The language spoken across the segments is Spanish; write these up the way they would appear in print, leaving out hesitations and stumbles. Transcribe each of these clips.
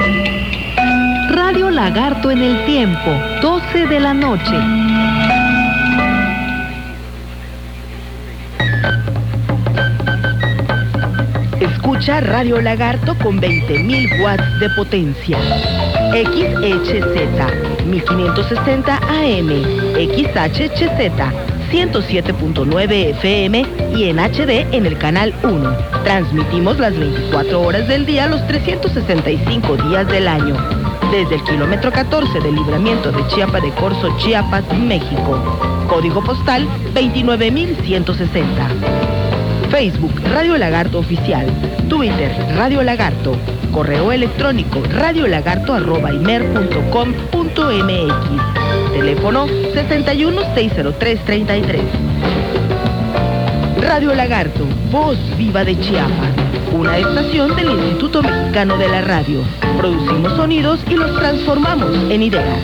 Radio Lagarto en el tiempo, 12 de la noche. Escucha Radio Lagarto con 20.000 watts de potencia. XHZ 1560 AM, XHHZ 107.9 FM y en HD en el canal 1. Transmitimos las 24 horas del día, los 365 días del año. Desde el kilómetro 14 del libramiento de Chiapa de Corzo, Chiapas, México. Código postal 29160. Facebook Radio Lagarto Oficial. Twitter Radio Lagarto. Correo electrónico radiolagarto@imer.com.mx. Teléfono 61-603-33. Radio Lagarto, voz viva de Chiapas. Una estación del Instituto Mexicano de la Radio. Producimos sonidos y los transformamos en ideas.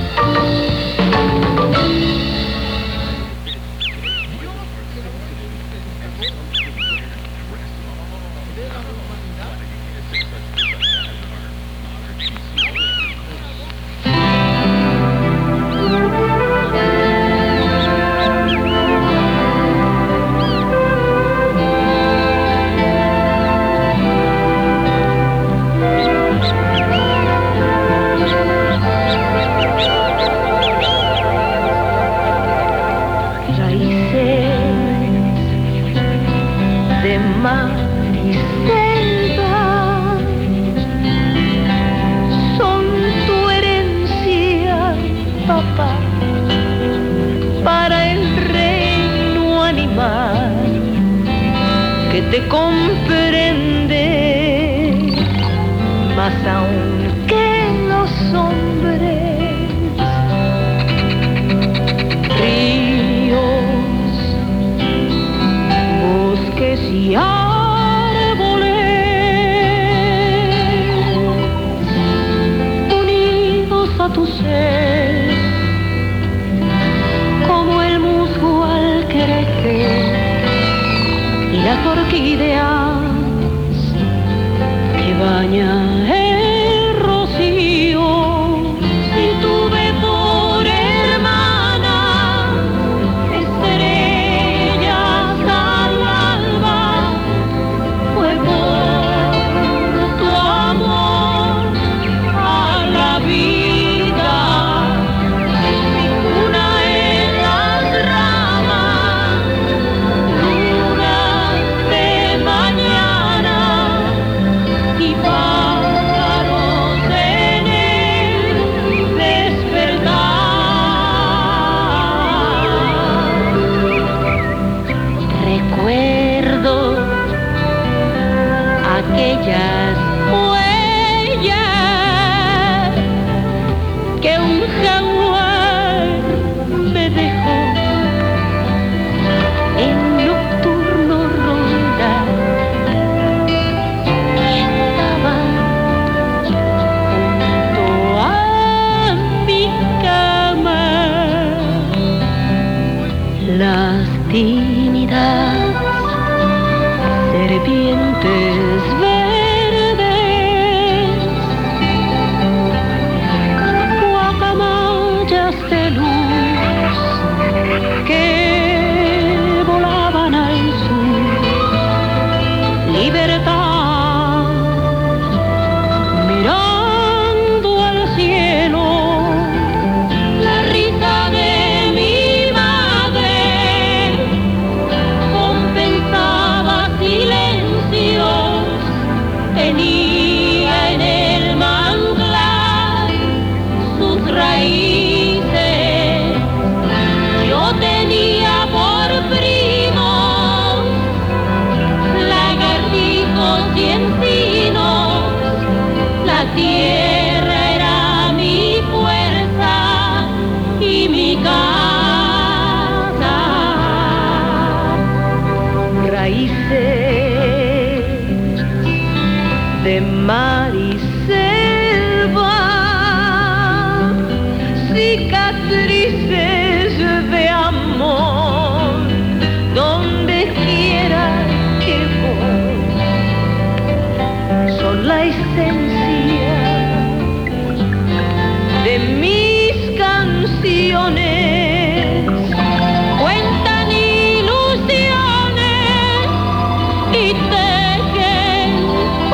La esencia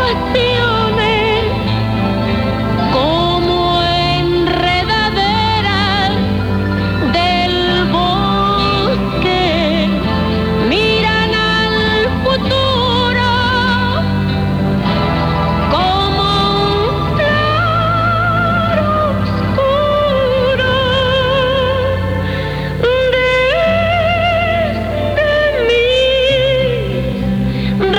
pasiones como enredaderas del bosque miran al futuro como un claro oscuro desde mis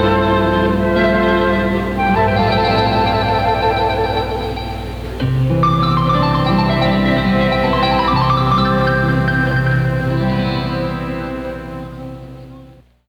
raíces.